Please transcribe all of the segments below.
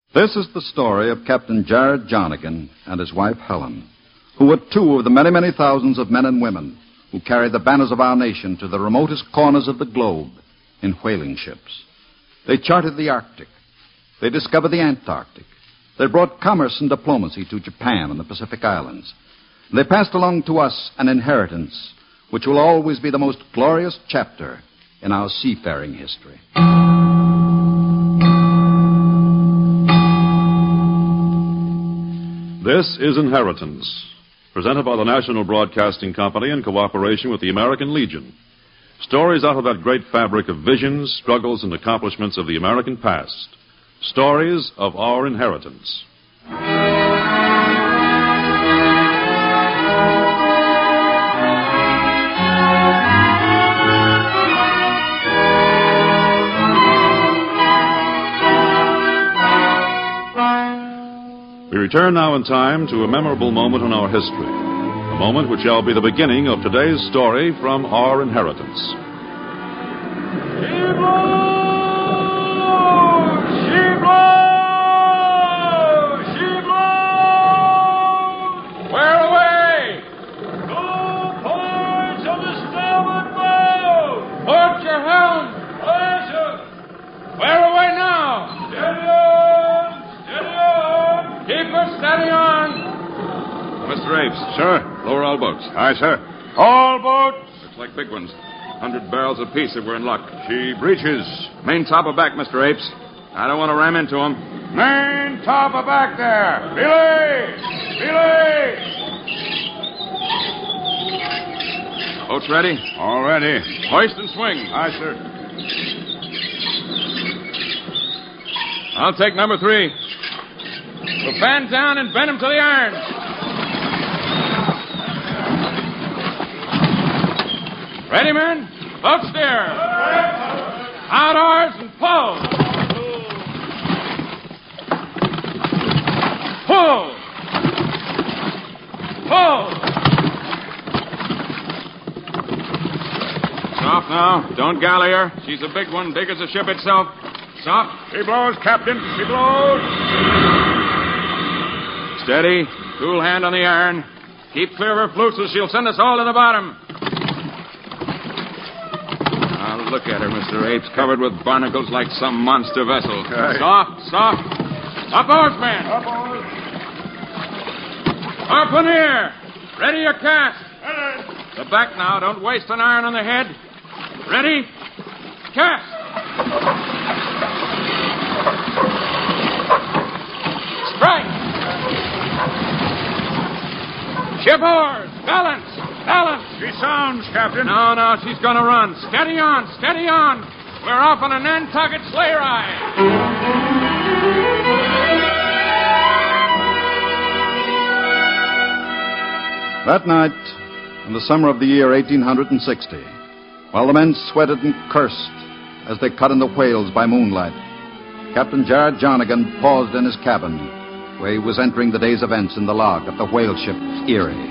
This is the story of Captain Jared Jarnigan and his wife Helen, who were two of the many, many thousands of men and women who carried the banners of our nation to the remotest corners of the globe in whaling ships. They charted the Arctic. They discovered the Antarctic. They brought commerce and diplomacy to Japan and the Pacific Islands. They passed along to us an inheritance which will always be the most glorious chapter in our seafaring history. This is Inheritance, presented by the National Broadcasting Company in cooperation with the American Legion. Stories out of that great fabric of visions, struggles, and accomplishments of the American past. Stories of our inheritance. We return now in time to a memorable moment in our history, a moment which shall be the beginning of today's story from our inheritance. She blows! She blows! She blows! Where away? Go ports of the starboard bow! Port your helm! Aye, sir. Where away now? Steady on! Steady on! Keep her steady on! Mr. Apes. Sir. Lower all boats. Aye, sir. All boats! Looks like big ones. 100 barrels apiece if we're in luck. She breaches. Main top aback, Mr. Apes. I don't want to ram into him. Main top aback there. Belay! Belay! Boats ready? All ready. Hoist and swing. Aye, sir. I'll take number 3. We'll fan down and bend him to the irons. Ready, men? Boat steer. Out oars and pull. Pull. Pull. Soft now. Don't galley her. She's a big one, big as the ship itself. Soft. She blows, Captain. She blows. Steady. Cool hand on the iron. Keep clear of her flukes or she'll send us all to the bottom. Look at her, Mr. Apes, covered with barnacles like some monster vessel. Aye. Soft, soft. Up oars, man. Up oars. Harpooneer. Ready your cast. The back now. Don't waste an iron on the head. Ready? Cast. Strike. Ship oars. Balance. Balance. She sounds, Captain. No, she's gonna run. Steady on, steady on. We're off on a Nantucket sleigh ride. That night, in the summer of the year 1860, while the men sweated and cursed as they cut in the whales by moonlight, Captain Jared Jarnigan paused in his cabin, where he was entering the day's events in the log of the whale ship Erie.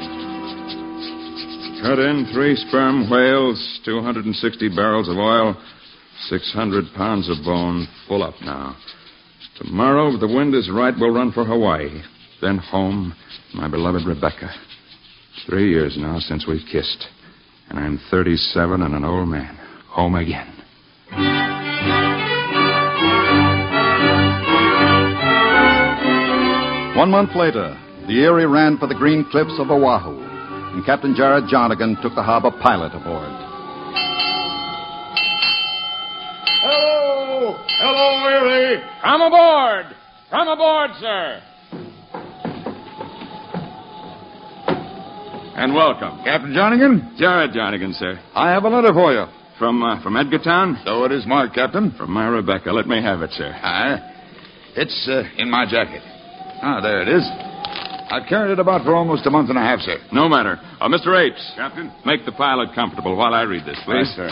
Cut in 3 sperm whales, 260 barrels of oil, 600 pounds of bone, full up now. Tomorrow, if the wind is right, we'll run for Hawaii. Then home, my beloved Rebecca. 3 years now since we kissed. And I'm 37 and an old man. Home again. 1 month later, the Erie ran for the green cliffs of Oahu, and Captain Jared Jarnigan took the harbor pilot aboard. Hello! Hello, Erie! Come aboard! Come aboard, sir! And welcome. Captain Jarnigan, Jared Jarnigan, sir. I have a letter for you. From Edgartown? So it is marked, Captain. From my Rebecca. Let me have it, sir. Aye. It's in my jacket. Ah, there it is. I've carried it about for almost a month and a half, sir. No matter. Mr. Apes. Captain? Make the pilot comfortable while I read this, please. Yes, sir.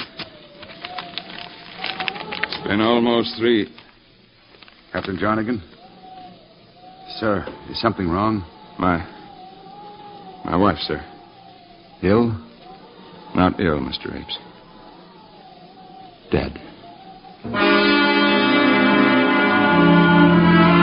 It's been almost 3... Captain Jarnigan? Sir, is something wrong? My wife, sir. Ill? Not ill, Mr. Apes. Dead.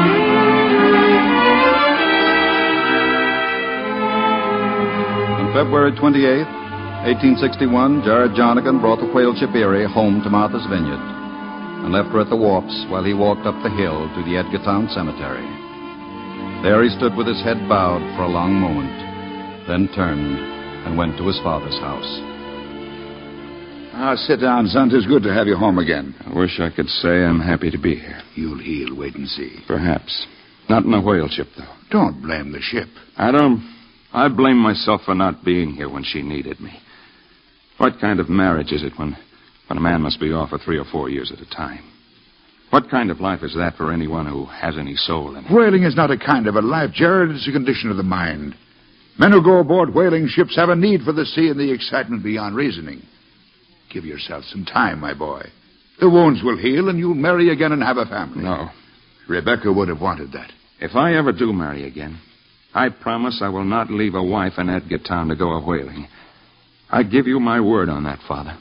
February 28th, 1861, Jared Jarnigan brought the whale ship Erie home to Martha's Vineyard and left her at the wharfs while he walked up the hill to the Edgartown Cemetery. There he stood with his head bowed for a long moment, then turned and went to his father's house. Sit down, son. It's good to have you home again. I wish I could say I'm happy to be here. You'll heal. Wait and see. Perhaps. Not in a whale ship, though. Don't blame the ship. I blame myself for not being here when she needed me. What kind of marriage is it when a man must be off for 3 or 4 years at a time? What kind of life is that for anyone who has any soul in it? Whaling is not a kind of a life, Jared. It's a condition of the mind. Men who go aboard whaling ships have a need for the sea and the excitement beyond reasoning. Give yourself some time, my boy. The wounds will heal, and you'll marry again and have a family. No. Rebecca would have wanted that. If I ever do marry again, I promise I will not leave a wife in Edgartown to go a-whaling. I give you my word on that, Father.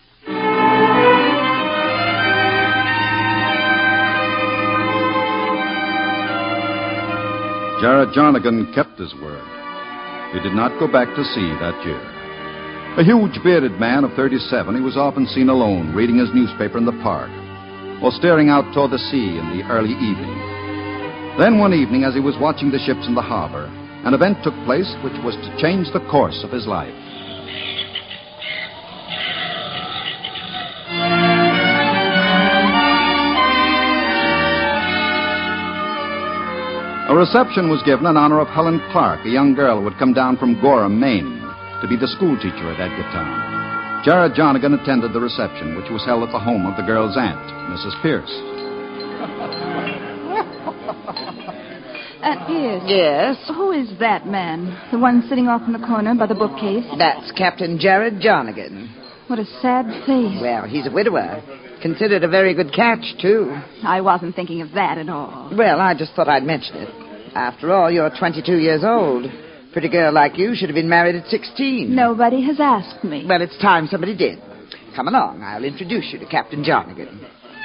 Jared Jarnigan kept his word. He did not go back to sea that year. A huge bearded man of 37, he was often seen alone reading his newspaper in the park or staring out toward the sea in the early evening. Then one evening, as he was watching the ships in the harbor, an event took place which was to change the course of his life. A reception was given in honor of Helen Clark, a young girl who had come down from Gorham, Maine, to be the schoolteacher at Edgartown. Jared Jarnigan attended the reception, which was held at the home of the girl's aunt, Mrs. Pierce. Aunt Pierce. Yes? Who is that man? The one sitting off in the corner by the bookcase? That's Captain Jared Jarnigan. What a sad face. Well, he's a widower. Considered a very good catch, too. I wasn't thinking of that at all. Well, I just thought I'd mention it. After all, you're 22 years old. Pretty girl like you should have been married at 16. Nobody has asked me. Well, it's time somebody did. Come along. I'll introduce you to Captain Jarnigan.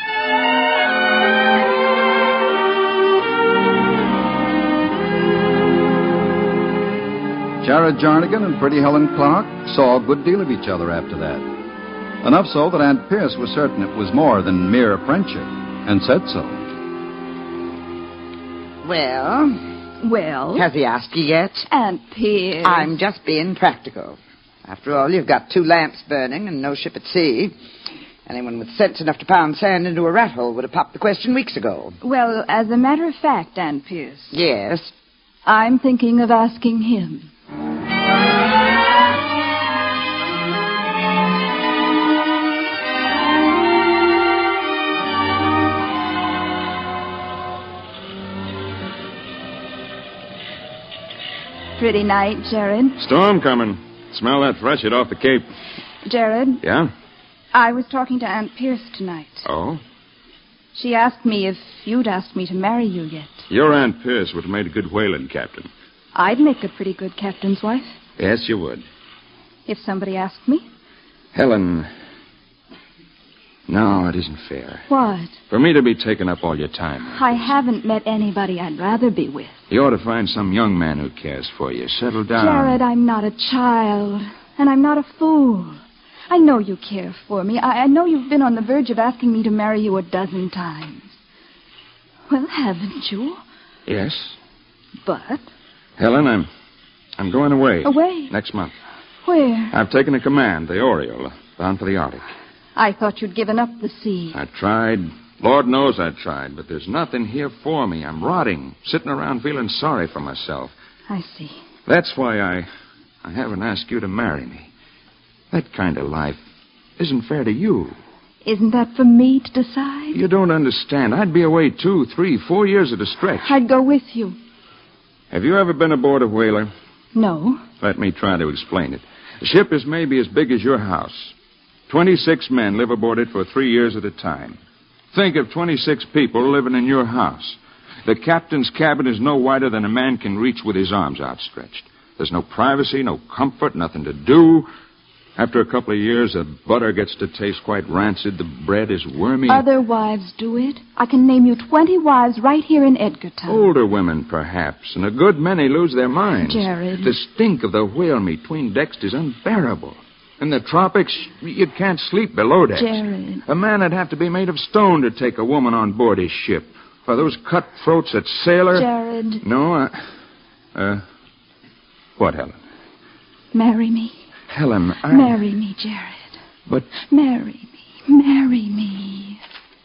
Jared Jarnigan and pretty Helen Clark saw a good deal of each other after that. Enough so that Aunt Pierce was certain it was more than mere friendship, and said so. Well, has he asked you yet? Aunt Pierce. I'm just being practical. After all, you've got 2 lamps burning and no ship at sea. Anyone with sense enough to pound sand into a rat hole would have popped the question weeks ago. Well, as a matter of fact, Aunt Pierce. Yes? I'm thinking of asking him. Pretty night, Jared. Storm coming. Smell that freshet off the Cape. Jared? Yeah? I was talking to Aunt Pierce tonight. Oh? She asked me if you'd asked me to marry you yet. Your Aunt Pierce would have made a good whaling captain. I'd make a pretty good captain's wife. Yes, you would. If somebody asked me. Helen. No, it isn't fair. What? For me to be taking up all your time. I haven't met anybody I'd rather be with. You ought to find some young man who cares for you. Settle down. Jared, I'm not a child. And I'm not a fool. I know you care for me. I know you've been on the verge of asking me to marry you 12 times. Well, haven't you? Yes. But? Helen, I'm going away. Away? Next month. Where? I've taken a command, the Oriole, bound for the Arctic. I thought you'd given up the sea. I tried. Lord knows I tried, but there's nothing here for me. I'm rotting, sitting around feeling sorry for myself. I see. That's why I haven't asked you to marry me. That kind of life isn't fair to you. Isn't that for me to decide? You don't understand. I'd be away 2, 3, 4 years at a stretch. I'd go with you. Have you ever been aboard a whaler? No. Let me try to explain it. The ship is maybe as big as your house. 26 men live aboard it for 3 years at a time. Think of 26 people living in your house. The captain's cabin is no wider than a man can reach with his arms outstretched. There's no privacy, no comfort, nothing to do. After a couple of years, the butter gets to taste quite rancid. The bread is wormy. Other wives do it. I can name you 20 wives right here in Edgartown. Older women, perhaps, and a good many lose their minds. Jared. The stink of the whale meat between decks is unbearable. In the tropics, you can't sleep below decks. Jared. A man would have to be made of stone to take a woman on board his ship. For those cutthroats that sailor... Jared. No, what, Helen? Marry me. Helen, Marry me, Jared. But... Marry me. Marry me.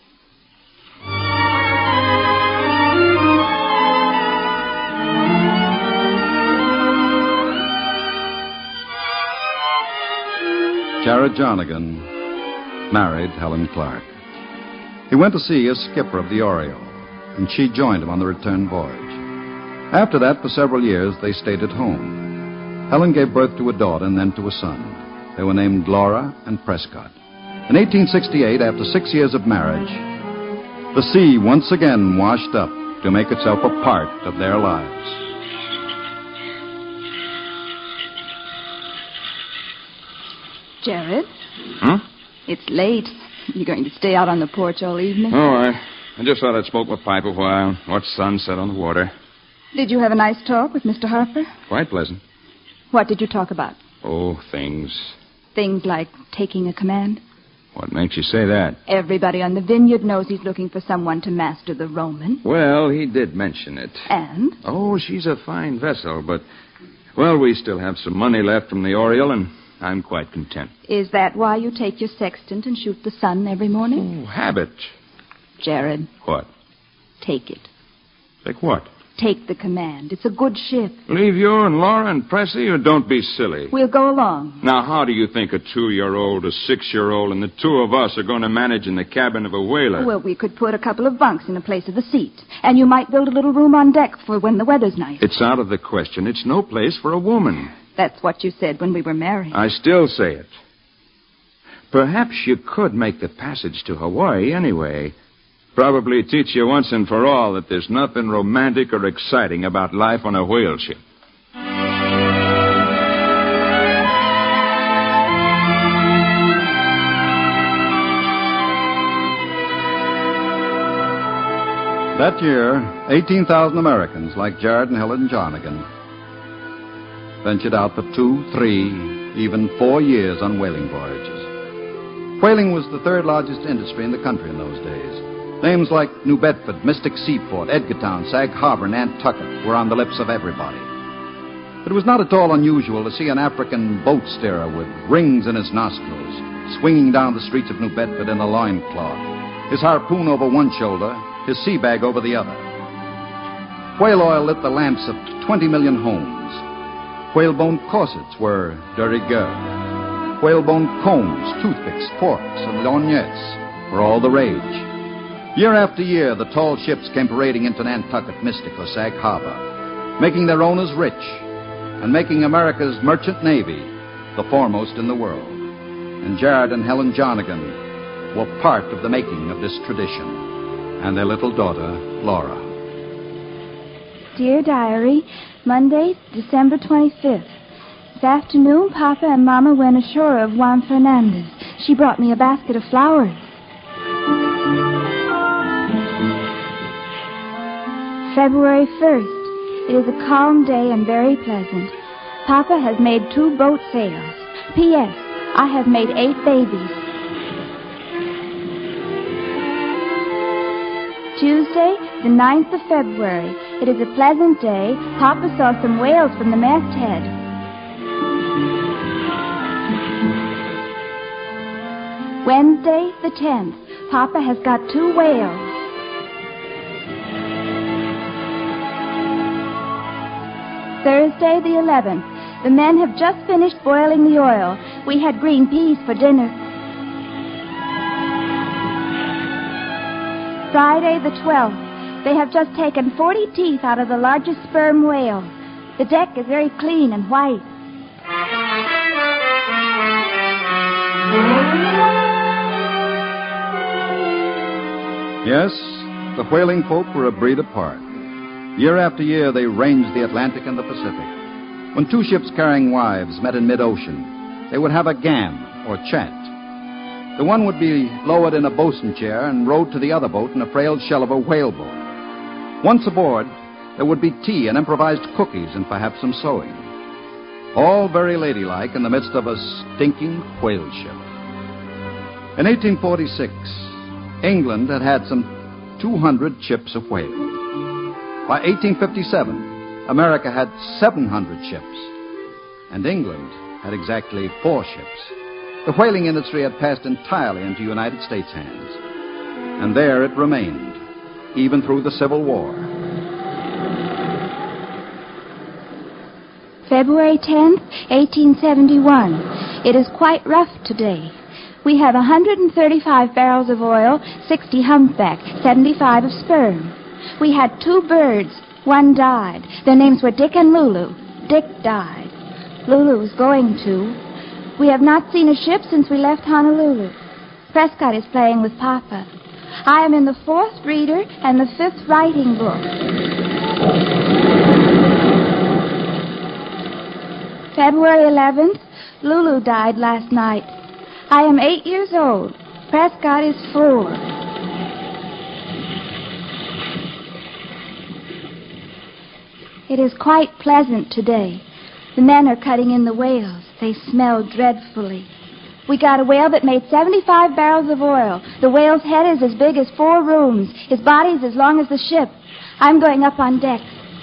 Jared Jonigan married Helen Clark. He went to sea as skipper of the Oriole, and she joined him on the return voyage. After that, for several years, they stayed at home. Helen gave birth to a daughter and then to a son. They were named Laura and Prescott. In 1868, after 6 years of marriage, the sea once again washed up to make itself a part of their lives. Jared? Huh? It's late. You going to stay out on the porch all evening? Oh, I just thought I'd smoke my pipe a while, watch sunset on the water. Did you have a nice talk with Mr. Harper? Quite pleasant. What did you talk about? Oh, things. Things like taking a command? What makes you say that? Everybody on the vineyard knows he's looking for someone to master the Roman. Well, he did mention it. And? Oh, she's a fine vessel, but... Well, we still have some money left from the Oriole, and I'm quite content. Is that why you take your sextant and shoot the sun every morning? Oh, habit. Jared. What? Take it. Take what? Take the command. It's a good ship. Leave you and Laura and Pressy, or don't be silly? We'll go along. Now, how do you think a 2-year-old, a 6-year-old, and the two of us are going to manage in the cabin of a whaler? Well, we could put a couple of bunks in the place of the seat. And you might build a little room on deck for when the weather's nice. It's out of the question. It's no place for a woman. That's what you said when we were married. I still say it. Perhaps you could make the passage to Hawaii anyway. Probably teach you once and for all that there's nothing romantic or exciting about life on a whale ship. That year, 18,000 Americans like Jared and Helen Jonigan ventured out for 2, 3, even 4 years on whaling voyages. Whaling was the third largest industry in the country in those days. Names like New Bedford, Mystic Seaport, Edgartown, Sag Harbor, and Nantucket were on the lips of everybody. It was not at all unusual to see an African boat steerer with rings in his nostrils, swinging down the streets of New Bedford in a loincloth, his harpoon over one shoulder, his sea bag over the other. Whale oil lit the lamps of 20 million homes. Whalebone corsets were de rigueur. Whalebone combs, toothpicks, forks, and lorgnettes were all the rage. Year after year, the tall ships came parading into Nantucket, Mystic, or Sag Harbor, making their owners rich and making America's merchant navy the foremost in the world. And Jared and Helen Jonigan were part of the making of this tradition, and their little daughter, Laura. Dear Diary, Monday, December 25th. This afternoon, Papa and Mama went ashore of Juan Fernandez. She brought me a basket of flowers. February 1st. It is a calm day and very pleasant. Papa has made 2 boat sails. P.S. I have made 8 babies. Tuesday, the 9th of February. It is a pleasant day. Papa saw some whales from the masthead. Wednesday, the 10th. Papa has got 2 whales. Thursday, the 11th. The men have just finished boiling the oil. We had green peas for dinner. Friday, the 12th. They have just taken 40 teeth out of the largest sperm whale. The deck is very clean and white. Yes, the whaling folk were a breed apart. Year after year, they ranged the Atlantic and the Pacific. When 2 ships carrying wives met in mid-ocean, they would have a gam, or chat. The one would be lowered in a bosun chair and rowed to the other boat in a frail shell of a whaleboat. Once aboard, there would be tea and improvised cookies and perhaps some sewing. All very ladylike in the midst of a stinking whale ship. In 1846, England had had some 200 ships of whale. By 1857, America had 700 ships, and England had exactly 4 ships. The whaling industry had passed entirely into United States hands, and there it remained, even through the Civil War. February 10th, 1871. It is quite rough today. We have 135 barrels of oil, 60 humpback, 75 of sperm. We had 2 birds. One died. Their names were Dick and Lulu. Dick died. Lulu was going to. We have not seen a ship since we left Honolulu. Prescott is playing with Papa. I am in the 4th reader and the 5th writing book. February 11th, Lulu died last night. I am 8 years old. Prescott is 4. It is quite pleasant today. The men are cutting in the whales. They smell dreadfully. We got a whale that made 75 barrels of oil. The whale's head is as big as 4 rooms. His body is as long as the ship. I'm going up on deck.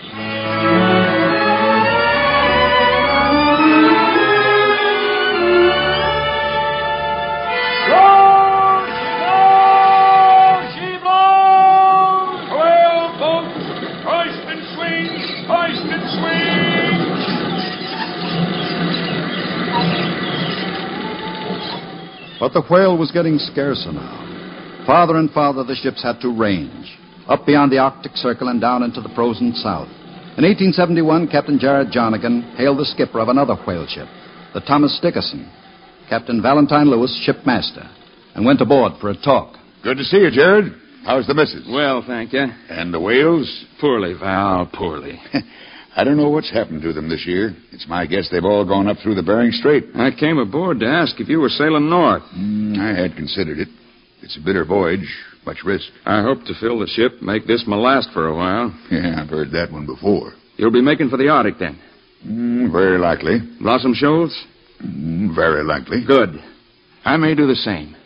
But the whale was getting scarcer now. Farther and farther the ships had to range, up beyond the Arctic Circle and down into the frozen South. In 1871, Captain Jared Jarnigan hailed the skipper of another whale ship, the Thomas Dickerson, Captain Valentine Lewis, shipmaster, and went aboard for a talk. Good to see you, Jared. How's the missus? Well, thank you. And the whales? Poorly, Val, poorly. I don't know what's happened to them this year. It's my guess they've all gone up through the Bering Strait. I came aboard to ask if you were sailing north. I had considered it. It's a bitter voyage, much risk. I hope to fill the ship, make this my last for a while. Yeah, I've heard that one before. You'll be making for the Arctic, then? Very likely. Blossom Shoals? Very likely. Good. I may do the same.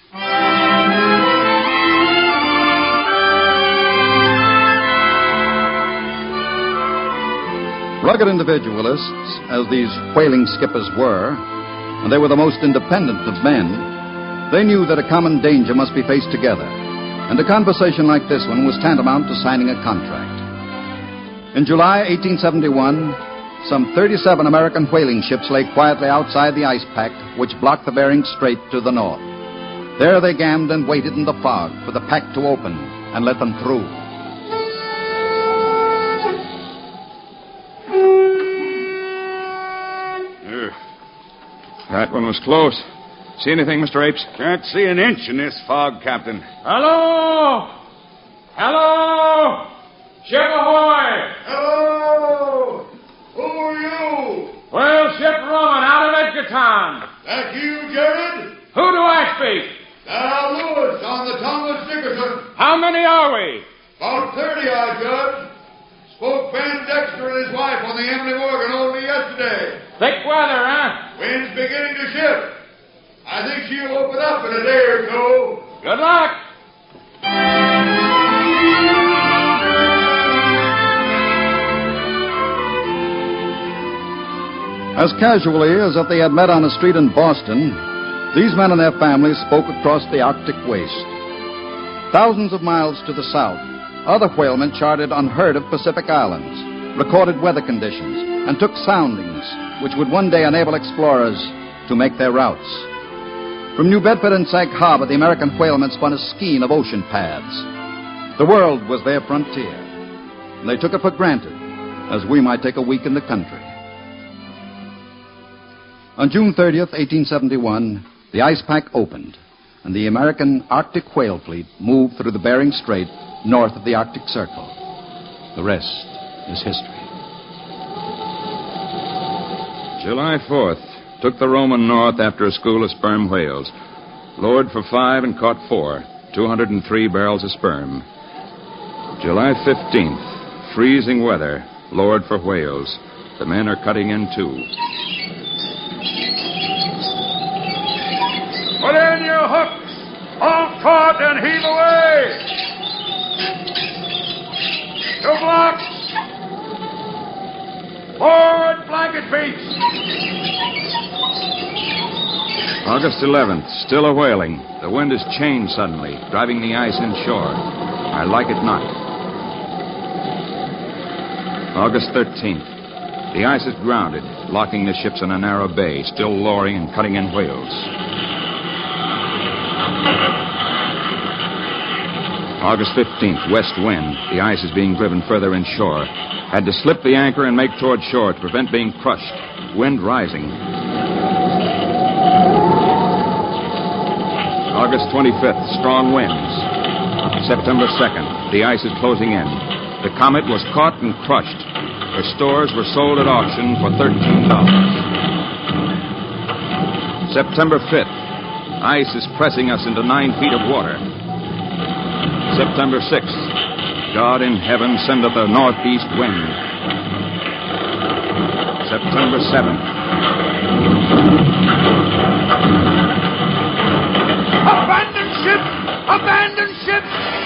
Rugged individualists, as these whaling skippers were, and they were the most independent of men, they knew that a common danger must be faced together, and a conversation like this one was tantamount to signing a contract. In July 1871, some 37 American whaling ships lay quietly outside the ice pack which blocked the Bering Strait to the north. There they gammed and waited in the fog for the pack to open and let them through. That one was close. See anything, Mr. Apes? Can't see an inch in this fog, Captain. Hello! Hello! Ship ahoy! Hello! Who are you? Well, ship Roman out of Edgartown. That you, Jared? Who do I speak? Now, Lewis on the Thomas Dickerson. How many are we? About 30, I judge. Spoke Ben Dexter and his wife on the Emily Morgan only yesterday. Thick weather, huh? Wind's beginning to shift. I think she'll open up in a day or so. Good luck. As casually as if they had met on a street in Boston, these men and their families spoke across the Arctic waste. Thousands of miles to the south, other whalemen charted unheard of Pacific islands, recorded weather conditions, and took soundings which would one day enable explorers to make their routes. From New Bedford and Sag Harbor, the American whalemen spun a skein of ocean paths. The world was their frontier, and they took it for granted, as we might take a week in the country. On June 30th, 1871, the ice pack opened, and the American Arctic whale fleet moved through the Bering Strait north of the Arctic Circle. The rest is history. July 4th, took the Roman north after a school of sperm whales. Lowered for 5 and caught 4. 203 barrels of sperm. July 15th. Freezing weather. Lowered for whales. The men are cutting in, too. Put in your hooks. All taut and heave away. 2 blocks. Forward blanket beats. August 11th. Still a whaling. The wind has changed suddenly, driving the ice inshore. I like it not. August 13th. The ice is grounded, locking the ships in a narrow bay, still lowering and cutting in whales. August 15th, west wind. The ice is being driven further inshore. Had to slip the anchor and make toward shore to prevent being crushed. Wind rising. August 25th, strong winds. September 2nd, the ice is closing in. The Comet was caught and crushed. Her stores were sold at auction for $13. September 5th, ice is pressing us into 9 feet of water. September 6th, God in heaven sendeth a northeast wind. September 7th. Abandon ship! Abandon ship!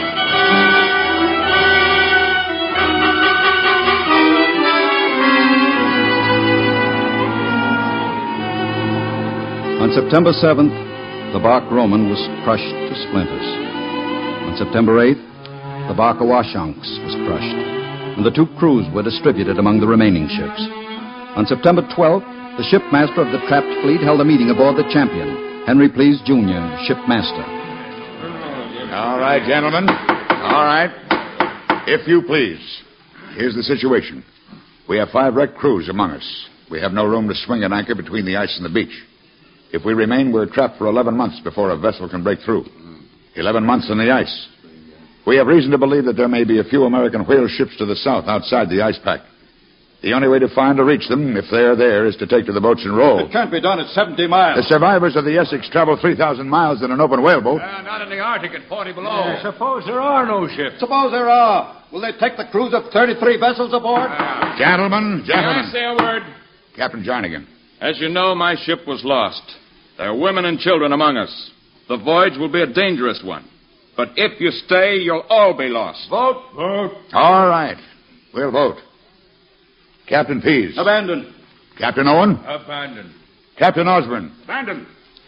On September 7th, the bark Roman was crushed to splinters. On September 8th, the bark Awashanks was crushed, and the 2 crews were distributed among the remaining ships. On September 12th, the shipmaster of the trapped fleet held a meeting aboard the Champion, Henry Pleas, Jr., shipmaster. All right, gentlemen. All right. If you please. Here's the situation. We have 5 wrecked crews among us. We have no room to swing an anchor between the ice and the beach. If we remain, we're trapped for 11 months before a vessel can break through. 11 months in the ice. We have reason to believe that there may be a few American whale ships to the south outside the ice pack. The only way to find or reach them, if they're there, is to take to the boats and row. It can't be done at 70 miles. The survivors of the Essex travel 3,000 miles in an open whaleboat. Not in the Arctic at 40 below. Suppose there are no ships. Suppose there are. Will they take the crews of 33 vessels aboard? Gentlemen. May I say a word? Captain Jarnigan. As you know, my ship was lost. There are women and children among us. The voyage will be a dangerous one. But if you stay, you'll all be lost. Vote. Vote. All right. We'll vote. Captain Pease. Abandon. Captain Owen. Abandon. Captain Osborne. Abandon.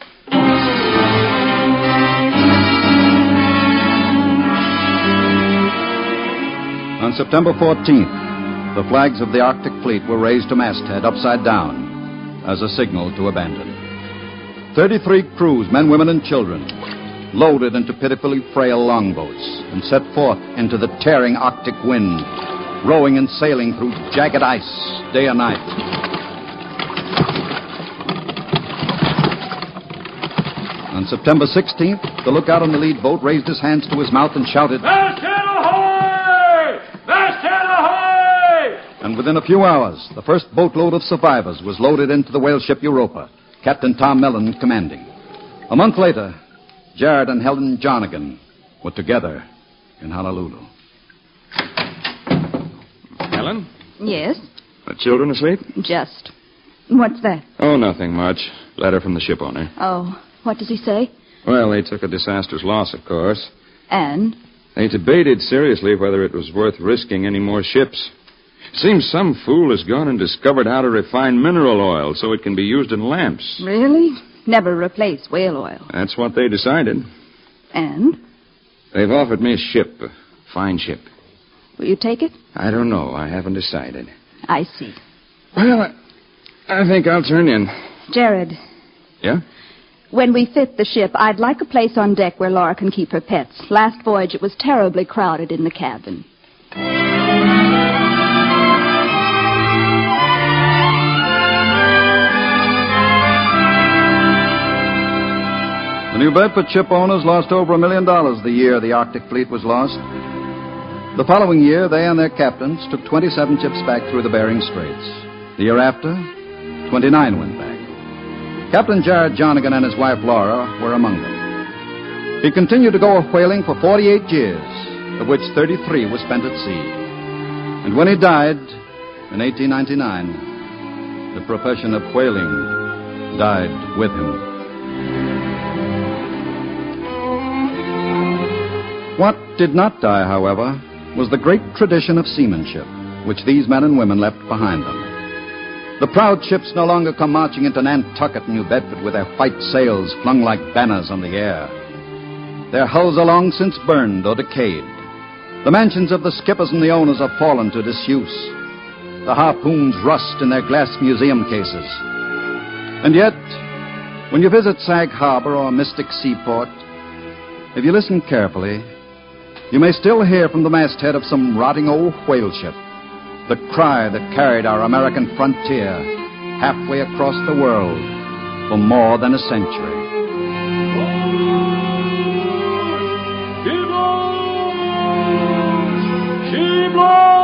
On September 14th, the flags of the Arctic fleet were raised to masthead upside down as a signal to abandon. 33 crews, men, women, and children, loaded into pitifully frail longboats and set forth into the tearing Arctic wind, rowing and sailing through jagged ice day and night. On September 16th, the lookout on the lead boat raised his hands to his mouth and shouted, Masthead ahoy! Masthead ahoy! And within a few hours, the first boatload of survivors was loaded into the whale ship Europa, Captain Tom Mellon commanding. A month later, Jared and Helen Jarnigan were together in Honolulu. Helen? Yes, The children asleep? just. What's that? Oh, nothing much. Letter from the ship owner. Oh, what does he say? Well, they took a disastrous loss, of course. And? They debated seriously whether it was worth risking any more ships. Seems some fool has gone and discovered how to refine mineral oil so it can be used in lamps. Really? Never replace whale oil. That's what they decided. And? They've offered me a ship, a fine ship. Will you take it? I don't know. I haven't decided. I see. Well, I think I'll turn in. Jared, Yeah? when we fit the ship, I'd like a place on deck where Laura can keep her pets. Last voyage, it was terribly crowded in the cabin. The New Bedford ship owners lost over $1 million the year the Arctic fleet was lost. The following year, they and their captains took 27 ships back through the Bering Straits. The year after, 29 went back. Captain Jared Jonigan and his wife Laura were among them. He continued to go whaling for 48 years, of which 33 were spent at sea. And when he died in 1899, the profession of whaling died with him. What did not die, however, was the great tradition of seamanship, which these men and women left behind them. The proud ships no longer come marching into Nantucket and New Bedford with their white sails flung like banners on the air. Their hulls are long since burned or decayed. The mansions of the skippers and the owners have fallen to disuse. The harpoons rust in their glass museum cases. And yet, when you visit Sag Harbor or Mystic Seaport, if you listen carefully, you may still hear from the masthead of some rotting old whale ship the cry that carried our American frontier halfway across the world for more than a century. She blows! She blows!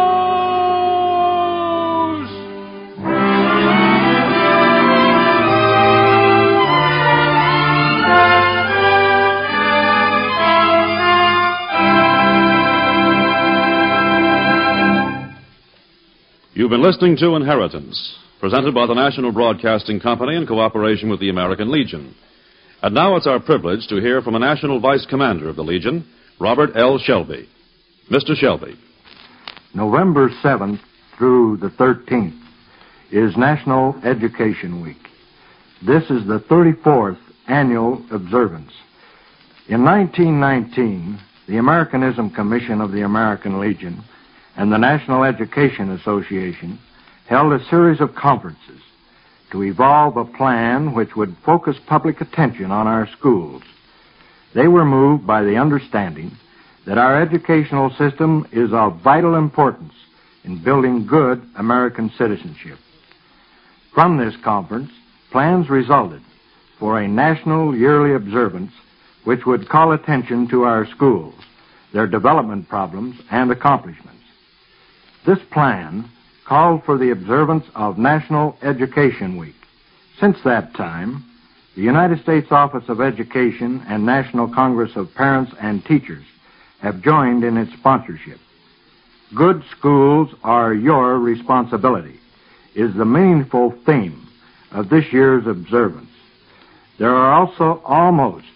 You've been listening to Inheritance, presented by the National Broadcasting Company in cooperation with the American Legion. And now it's our privilege to hear from a National Vice Commander of the Legion, Robert L. Shelby. Mr. Shelby. November 7th through the 13th is National Education Week. This is the 34th annual observance. In 1919, the Americanism Commission of the American Legion and the National Education Association held a series of conferences to evolve a plan which would focus public attention on our schools. They were moved by the understanding that our educational system is of vital importance in building good American citizenship. From this conference, plans resulted for a national yearly observance which would call attention to our schools, their development problems, and accomplishments. This plan called for the observance of National Education Week. Since that time, the United States Office of Education and National Congress of Parents and Teachers have joined in its sponsorship. Good schools are your responsibility is the meaningful theme of this year's observance. There are also almost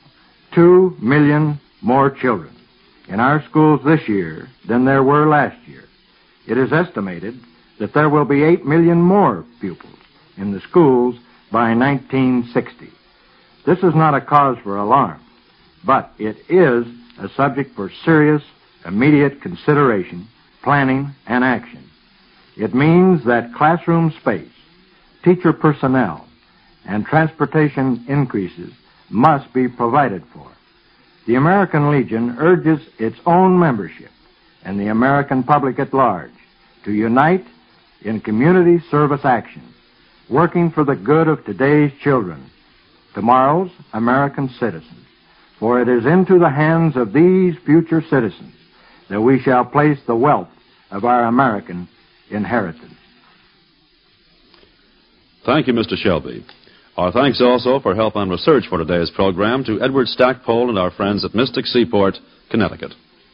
2 million more children in our schools this year than there were last year. It is estimated that there will be 8 million more pupils in the schools by 1960. This is not a cause for alarm, but it is a subject for serious, immediate consideration, planning, and action. It means that classroom space, teacher personnel, and transportation increases must be provided for. The American Legion urges its own membership and the American public at large to unite in community service action, working for the good of today's children, tomorrow's American citizens. For it is into the hands of these future citizens that we shall place the wealth of our American inheritance. Thank you, Mr. Shelby. Our thanks also for help on research for today's program to Edward Stackpole and our friends at Mystic Seaport, Connecticut.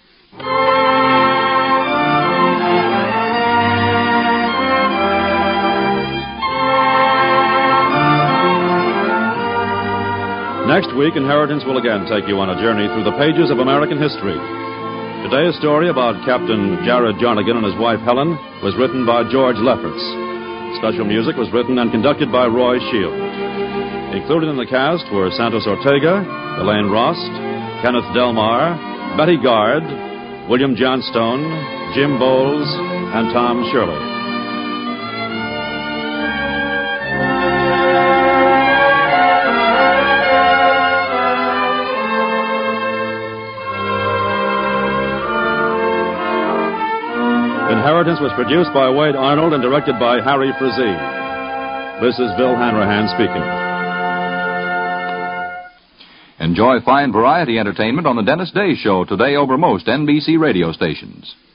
Next week, Inheritance will again take you on a journey through the pages of American history. Today's story about Captain Jared Jonigan and his wife Helen was written by George Lefferts. Special music was written and conducted by Roy Shield. Included in the cast were Santos Ortega, Elaine Rost, Kenneth Delmar, Betty Gard, William Johnstone, Jim Bowles, and Tom Shirley. Inheritance was produced by Wade Arnold and directed by Harry Frazee. This is Bill Hanrahan speaking. Enjoy fine variety entertainment on the Dennis Day Show today over most NBC radio stations.